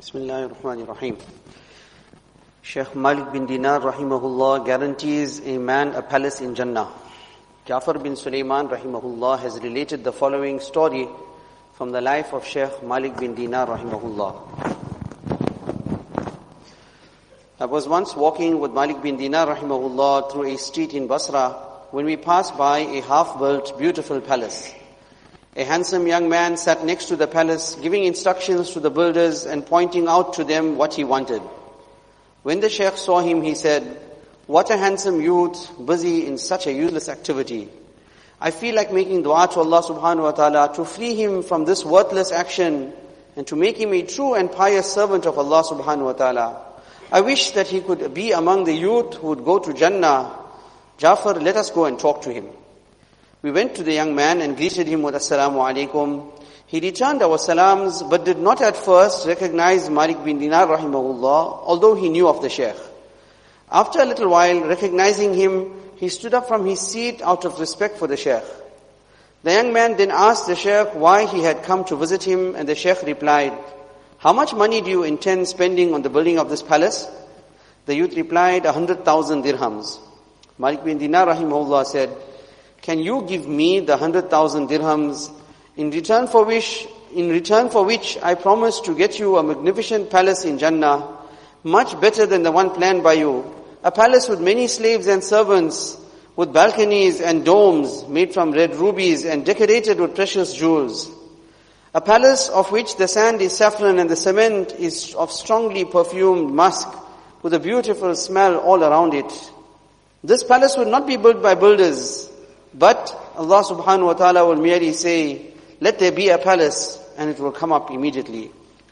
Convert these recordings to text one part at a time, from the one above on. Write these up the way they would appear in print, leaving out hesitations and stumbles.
Bismillahir Rahmanir Rahim. Sheikh Malik bin Dinar rahimahullah guarantees a man a palace in Jannah. Jafar bin Sulaiman rahimahullah has related the following story from the life of Sheikh Malik bin Dinar rahimahullah. I was once walking with Malik bin Dinar rahimahullah through a street in Basra when we passed by a half-built beautiful palace. A handsome young man sat next to the palace, giving instructions to the builders and pointing out to them what he wanted. When the Sheikh saw him, he said, "What a handsome youth, busy in such a useless activity. I feel like making dua to Allah subhanahu wa ta'ala to free him from this worthless action and to make him a true and pious servant of Allah subhanahu wa ta'ala. I wish that he could be among the youth who would go to Jannah. Jafar, let us go and talk to him." We went to the young man and greeted him with Assalamu alaikum. He returned our salams, but did not at first recognize Malik bin Dinar rahimahullah, although he knew of the Sheikh. After a little while, recognizing him, he stood up from his seat out of respect for the Sheikh. The young man then asked the Sheikh why he had come to visit him, and the Sheikh replied, "How much money do you intend spending on the building of this palace?" The youth replied, 100,000 dirhams. Malik bin Dinar rahimahullah said, "Can you give me the 100,000 dirhams, in return for which I promise to get you a magnificent palace in Jannah, much better than the one planned by you, a palace with many slaves and servants, with balconies and domes made from red rubies and decorated with precious jewels. A palace of which the sand is saffron and the cement is of strongly perfumed musk, with a beautiful smell all around it. This palace will not be built by builders, but Allah subhanahu wa ta'ala will merely say, 'Let there be a palace,' and it will come up immediately."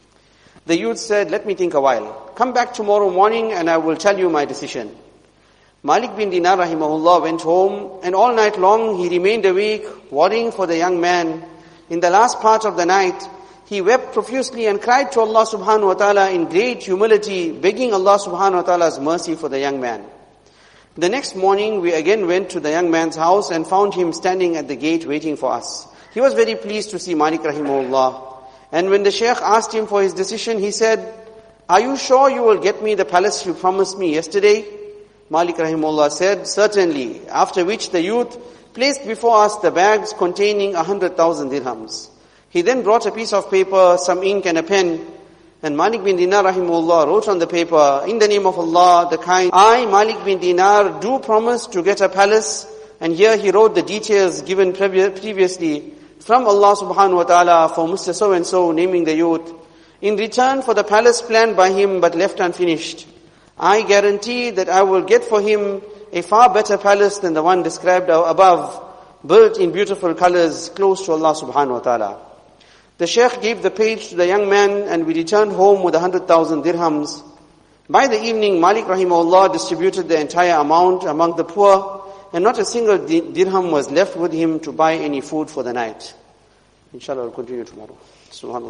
The youth said, "Let me think a while. Come back tomorrow morning and I will tell you my decision." Malik bin Dinar rahimahullah went home, and all night long he remained awake, worrying for the young man. In the last part of the night, he wept profusely and cried to Allah subhanahu wa ta'ala in great humility, begging Allah subhanahu wa ta'ala's mercy for the young man. The next morning, we again went to the young man's house and found him standing at the gate waiting for us. He was very pleased to see Malik rahimahullah. And when the Sheikh asked him for his decision, he said, "Are you sure you will get me the palace you promised me yesterday?" Malik rahimahullah said, "Certainly." After which the youth placed before us the bags containing 100,000 dirhams. He then brought a piece of paper, some ink and a pen, and Malik bin Dinar rahimahullah wrote on the paper, "In the name of Allah, the kind, I, Malik bin Dinar, do promise to get a palace." And here he wrote the details given previously from Allah subhanahu wa ta'ala for Mr. So-and-so, naming the youth, in return for the palace planned by him but left unfinished. I guarantee that I will get for him a far better palace than the one described above, built in beautiful colors close to Allah subhanahu wa ta'ala. The Sheikh gave the page to the young man, and we returned home with 100,000 dirhams. By the evening, Malik rahimahullah distributed the entire amount among the poor, and not a single dirham was left with him to buy any food for the night. Inshallah, we'll continue tomorrow. Subhanallah.